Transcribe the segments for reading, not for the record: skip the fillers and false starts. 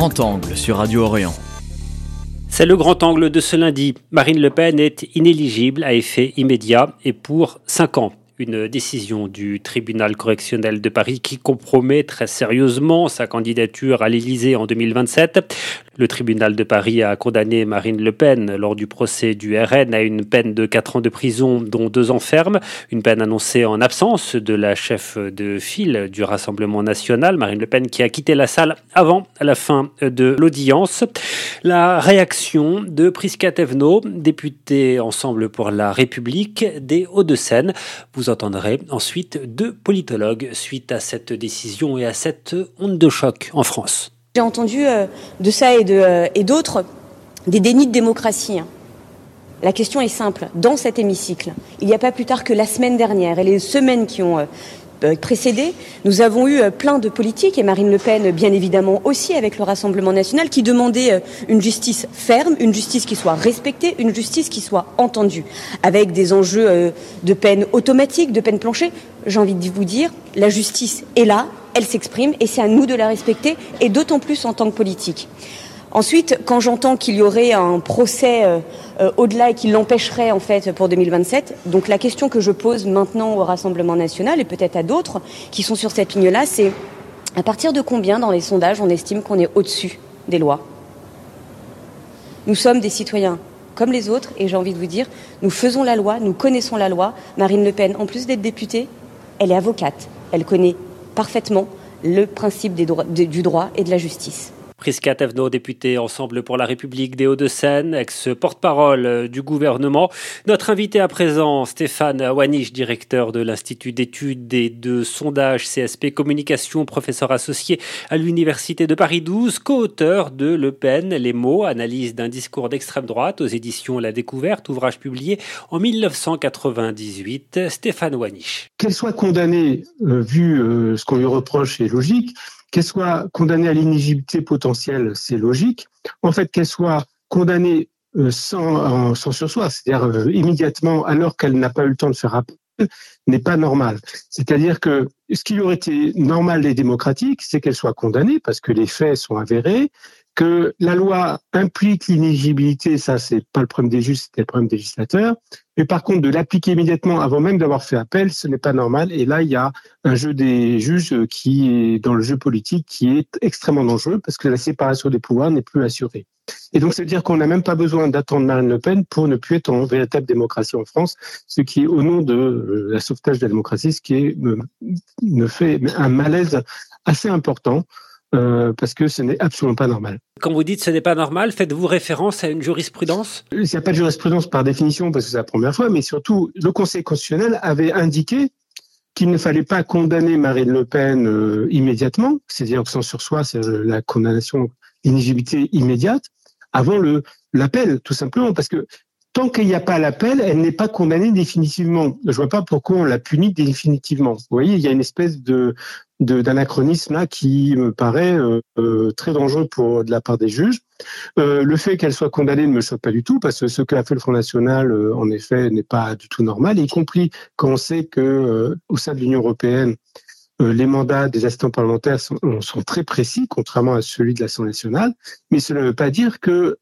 Grand Angle sur Radio Orient. C'est le grand angle de ce lundi. Marine Le Pen est inéligible à effet immédiat et pour 5 ans. Une décision du tribunal correctionnel de Paris qui compromet très sérieusement sa candidature à l'Élysée en 2027. Le tribunal de Paris a condamné Marine Le Pen lors du procès du RN à une peine de 4 ans de prison, dont 2 ans ferme. Une peine annoncée en absence de la chef de file du Rassemblement national, Marine Le Pen, qui a quitté la salle avant la fin de l'audience. La réaction de Prisca Thévenot, députée Ensemble pour la République des Hauts-de-Seine. Vous entendrez ensuite 2 politologues suite à cette décision et à cette onde de choc en France. J'ai entendu de ça et d'autres des dénis de démocratie. La question est simple. Dans cet hémicycle, il n'y a pas plus tard que la semaine dernière et les semaines qui ont précédé, nous avons eu plein de politiques, et Marine Le Pen bien évidemment aussi avec le Rassemblement national, qui demandaient une justice ferme, une justice qui soit respectée, une justice qui soit entendue, avec des enjeux de peine automatique, de peine plancher. J'ai envie de vous dire, la justice est là, elle s'exprime et c'est à nous de la respecter, et d'autant plus en tant que politique. Ensuite, quand j'entends qu'il y aurait un procès au-delà et qu'il l'empêcherait en fait pour 2027, donc la question que je pose maintenant au Rassemblement national et peut-être à d'autres qui sont sur cette ligne-là, c'est à partir de combien dans les sondages on estime qu'on est au-dessus des lois ? Nous sommes des citoyens comme les autres et j'ai envie de vous dire, nous faisons la loi, nous connaissons la loi. Marine Le Pen, en plus d'être députée, elle est avocate, elle connaît parfaitement le principe du droit et de la justice. Prisca Thévenot, députée Ensemble pour la République des Hauts-de-Seine, ex-porte-parole du gouvernement. Notre invité à présent, Stéphane Wanisch, directeur de l'Institut d'études et de sondage CSP Communication, professeur associé à l'Université de Paris 12, co-auteur de Le Pen, les mots, analyse d'un discours d'extrême droite aux éditions La Découverte, ouvrage publié en 1998. Stéphane Wanisch. Qu'elle soit condamnée, vu ce qu'on lui reproche, est logique. Qu'elle soit condamnée à l'inéligibilité potentielle, c'est logique. En fait, qu'elle soit condamnée sans surseoir, c'est-à-dire immédiatement, alors qu'elle n'a pas eu le temps de faire appel, n'est pas normal. C'est-à-dire que ce qui aurait été normal et démocratique, c'est qu'elle soit condamnée, parce que les faits sont avérés, que la loi implique l'inéligibilité, ça c'est pas le problème des juges, c'était le problème des législateurs. Mais par contre, de l'appliquer immédiatement avant même d'avoir fait appel, ce n'est pas normal. Et là, il y a un jeu des juges qui est dans le jeu politique qui est extrêmement dangereux parce que la séparation des pouvoirs n'est plus assurée. Et donc, ça veut dire qu'on n'a même pas besoin d'attendre Marine Le Pen pour ne plus être en véritable démocratie en France, ce qui est au nom de la sauvetage de la démocratie, ce qui me fait un malaise assez important. Parce que ce n'est absolument pas normal. Quand vous dites ce n'est pas normal, faites-vous référence à une jurisprudence ? Il n'y a pas de jurisprudence par définition parce que c'est la première fois, mais surtout, le Conseil constitutionnel avait indiqué qu'il ne fallait pas condamner Marine Le Pen immédiatement, c'est-à-dire sans surseoir, c'est la condamnation, l'inéligibilité immédiate, avant l'appel, tout simplement, parce que tant qu'il n'y a pas l'appel, elle n'est pas condamnée définitivement. Je vois pas pourquoi on la punit définitivement. Vous voyez, il y a une espèce d'anachronisme là qui me paraît très dangereux de la part des juges. Le fait qu'elle soit condamnée ne me choque pas du tout, parce que ce qu'a fait le Front National, en effet, n'est pas du tout normal, y compris quand on sait que au sein de l'Union européenne, les mandats des assistants parlementaires sont très précis, contrairement à celui de l'Assemblée nationale. Mais cela ne veut pas dire que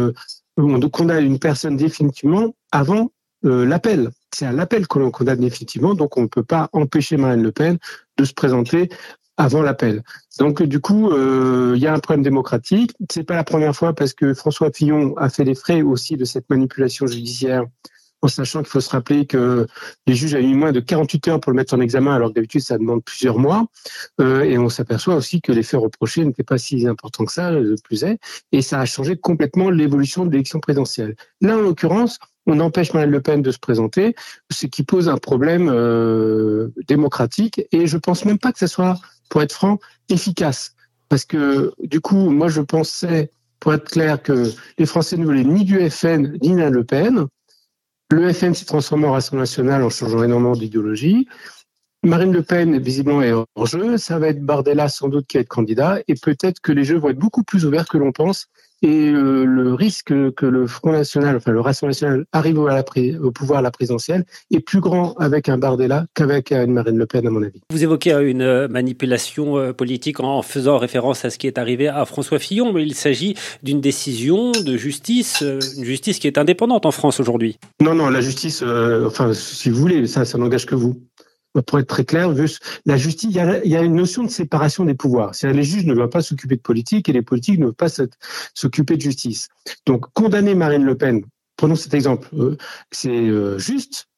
on condamne une personne définitivement avant l'appel. C'est à l'appel que l'on condamne définitivement, donc on ne peut pas empêcher Marine Le Pen de se présenter avant l'appel. Donc du coup, il y a un problème démocratique. C'est pas la première fois parce que François Fillon a fait les frais aussi de cette manipulation judiciaire, en sachant qu'il faut se rappeler que les juges avaient eu moins de 48 heures pour le mettre en examen, alors que d'habitude ça demande plusieurs mois. Et on s'aperçoit aussi que les faits reprochés n'étaient pas si importants que ça, de plus est. Et ça a changé complètement l'évolution de l'élection présidentielle. Là, en l'occurrence, on empêche Marine Le Pen de se présenter, ce qui pose un problème démocratique. Et je pense même pas que ça soit, pour être franc, efficace. Parce que du coup, moi je pensais, pour être clair, que les Français ne voulaient ni du FN ni de Le Pen. Le FN s'est transformé en Rassemblement national en changeant énormément d'idéologie. Marine Le Pen, visiblement, est hors jeu. Ça va être Bardella, sans doute, qui va être candidat. Et peut-être que les jeux vont être beaucoup plus ouverts que l'on pense Et le risque que le Front National, enfin le Rassemblement National, arrive au pouvoir à la présidentielle est plus grand avec un Bardella qu'avec une Marine Le Pen, à mon avis. Vous évoquez une manipulation politique en faisant référence à ce qui est arrivé à François Fillon, mais il s'agit d'une décision de justice, une justice qui est indépendante en France aujourd'hui. Non, la justice, enfin, si vous voulez, ça n'engage que vous. Pour être très clair, la justice, il y a une notion de séparation des pouvoirs. C'est-à-dire les juges ne doivent pas s'occuper de politique et les politiques ne doivent pas s'occuper de justice. Donc, condamner Marine Le Pen, prenons cet exemple, c'est juste.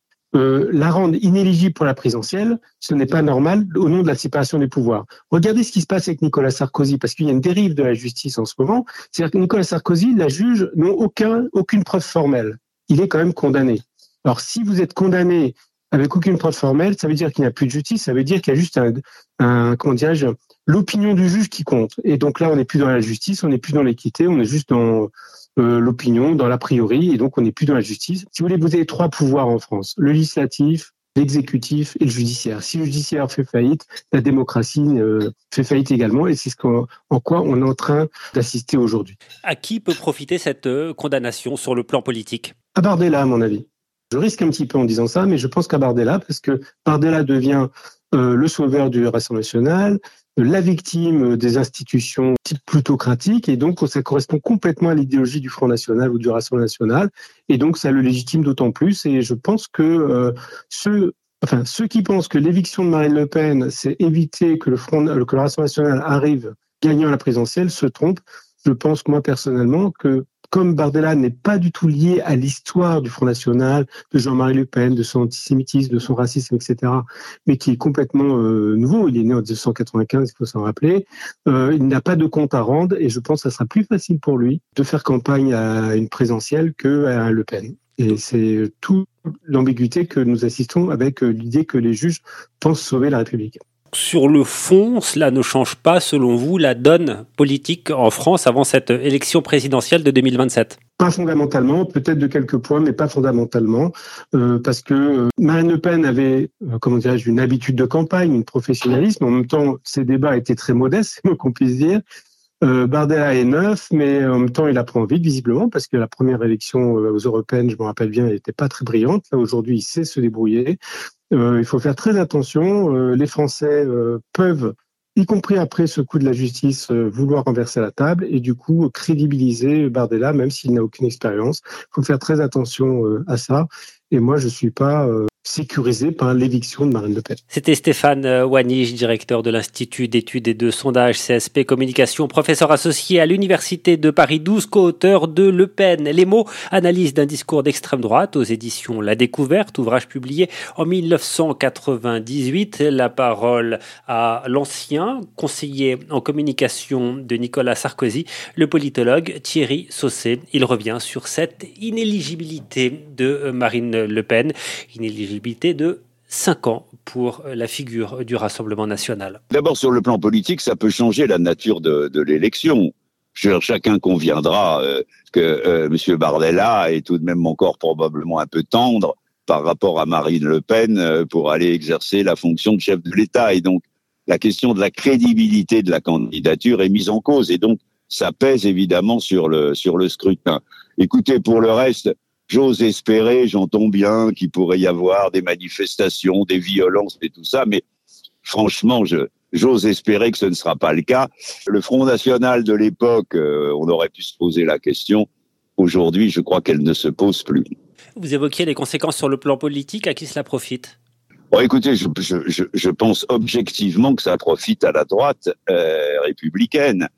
La rendre inéligible pour la présidentielle, ce n'est pas normal au nom de la séparation des pouvoirs. Regardez ce qui se passe avec Nicolas Sarkozy, parce qu'il y a une dérive de la justice en ce moment. C'est-à-dire que Nicolas Sarkozy, la juge n'ont aucune preuve formelle. Il est quand même condamné. Alors, si vous êtes condamné avec aucune preuve formelle, ça veut dire qu'il n'y a plus de justice, ça veut dire qu'il y a juste comment dirais-je, l'opinion du juge qui compte. Et donc là, on n'est plus dans la justice, on n'est plus dans l'équité, on est juste dans l'opinion, dans l'a priori, et donc on n'est plus dans la justice. Si vous voulez, vous avez 3 pouvoirs en France, le législatif, l'exécutif et le judiciaire. Si le judiciaire fait faillite, la démocratie fait faillite également, et c'est en quoi on est en train d'assister aujourd'hui. À qui peut profiter cette condamnation sur le plan politique ? À Bardella, à mon avis. Je risque un petit peu en disant ça, mais je pense qu'à Bardella, parce que Bardella devient le sauveur du Rassemblement national, la victime des institutions type plutocratiques, et donc ça correspond complètement à l'idéologie du Front National ou du Rassemblement national, et donc ça le légitime d'autant plus. Et je pense que ceux qui pensent que l'éviction de Marine Le Pen, c'est éviter que le Rassemblement national arrive gagnant à la présidentielle, se trompent. Je pense, moi personnellement, que comme Bardella n'est pas du tout lié à l'histoire du Front National, de Jean-Marie Le Pen, de son antisémitisme, de son racisme, etc., mais qui est complètement nouveau, il est né en 1995, il faut s'en rappeler, il n'a pas de compte à rendre, et je pense que ça sera plus facile pour lui de faire campagne à une présidentielle qu'à un Le Pen. Et c'est toute l'ambiguïté que nous assistons avec l'idée que les juges pensent sauver la République. Sur le fond, cela ne change pas, selon vous, la donne politique en France avant cette élection présidentielle de 2027 ? Pas fondamentalement, peut-être de quelques points, mais pas fondamentalement, parce que Marine Le Pen avait, une habitude de campagne, une professionnalisme. En même temps, ses débats étaient très modestes, c'est le moins qu'on puisse dire. Bardella est neuf, mais en même temps, il apprend vite, visiblement, parce que la première élection aux européennes, je me rappelle bien, elle n'était pas très brillante. Là, aujourd'hui, il sait se débrouiller. Il faut faire très attention. Les Français peuvent, y compris après ce coup de la justice, vouloir renverser la table et du coup crédibiliser Bardella, même s'il n'a aucune expérience. Il faut faire très attention à ça. Et moi, je ne suis pas sécurisé par l'éviction de Marine Le Pen. C'était Stéphane Wanich, directeur de l'Institut d'études et de sondage CSP Communication, professeur associé à l'Université de Paris 12, co-auteur de Le Pen. Les mots, analyse d'un discours d'extrême droite aux éditions La Découverte, ouvrage publié en 1998. La parole à l'ancien conseiller en communication de Nicolas Sarkozy, le politologue Thierry Sausset. Il revient sur cette inéligibilité de Marine Le Pen, inéligibilité de 5 ans pour la figure du Rassemblement national. D'abord, sur le plan politique, ça peut changer la nature de l'élection. Chacun conviendra que M. Bardella est tout de même encore probablement un peu tendre par rapport à Marine Le Pen pour aller exercer la fonction de chef de l'État. Et donc, la question de la crédibilité de la candidature est mise en cause. Et donc, ça pèse évidemment sur le scrutin. Écoutez, pour le reste, j'ose espérer, j'entends bien qu'il pourrait y avoir des manifestations, des violences et tout ça, mais franchement, j'ose espérer que ce ne sera pas le cas. Le Front National de l'époque, on aurait pu se poser la question. Aujourd'hui, je crois qu'elle ne se pose plus. Vous évoquiez les conséquences sur le plan politique, à qui cela profite ? Bon, écoutez, je pense objectivement que ça profite à la droite républicaine.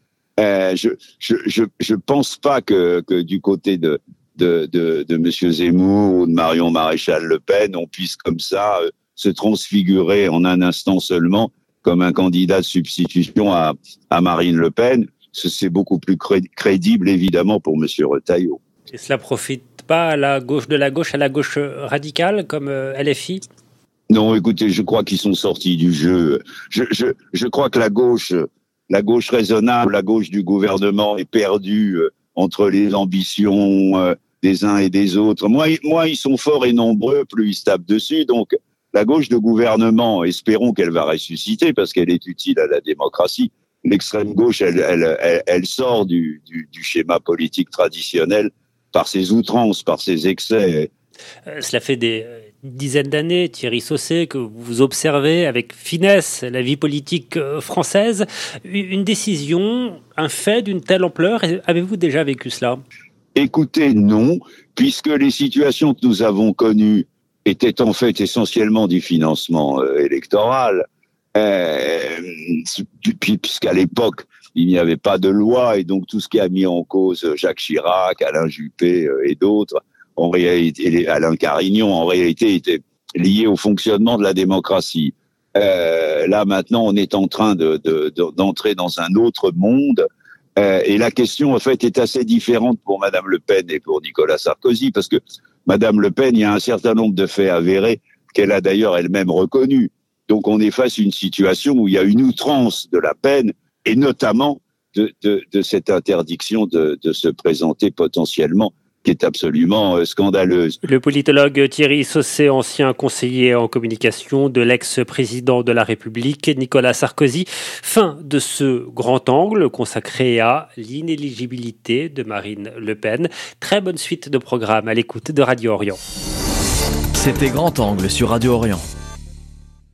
Je pense pas que du côté de Monsieur Zemmour ou de Marion Maréchal Le Pen, on puisse comme ça se transfigurer en un instant seulement comme un candidat de substitution à Marine Le Pen. C'est beaucoup plus crédible, évidemment, pour Monsieur Retailleau. Et cela profite pas à la gauche à la gauche radicale, comme LFI ? Non, écoutez, je crois qu'ils sont sortis du jeu. Je crois que la gauche raisonnable, la gauche du gouvernement est perdue entre les ambitions des uns et des autres. Moins ils sont forts et nombreux, plus ils se tapent dessus. Donc, la gauche de gouvernement, espérons qu'elle va ressusciter parce qu'elle est utile à la démocratie. l'extrême gauche, elle sort du schéma politique traditionnel par ses outrances, par ses excès. Cela fait des dizaines d'années, Thierry Sausset, que vous observez avec finesse la vie politique française. Une décision, un fait d'une telle ampleur, avez-vous déjà vécu cela ? Écoutez, non, puisque les situations que nous avons connues étaient en fait essentiellement du financement électoral, puisqu'à l'époque, il n'y avait pas de loi, et donc tout ce qui a mis en cause Jacques Chirac, Alain Juppé et d'autres, en réalité, Alain Carignon, en réalité, était lié au fonctionnement de la démocratie. Là, maintenant, on est en train d'entrer dans un autre monde, et la question, en fait, est assez différente pour Madame Le Pen et pour Nicolas Sarkozy, parce que Madame Le Pen, il y a un certain nombre de faits avérés qu'elle a d'ailleurs elle-même reconnus. Donc, on est face à une situation où il y a une outrance de la peine, et notamment de cette interdiction de se présenter potentiellement, qui est absolument scandaleuse. Le politologue Thierry Sausset, ancien conseiller en communication de l'ex-président de la République, Nicolas Sarkozy. Fin de ce grand angle consacré à l'inéligibilité de Marine Le Pen. Très bonne suite de programme à l'écoute de Radio Orient. C'était Grand Angle sur Radio Orient.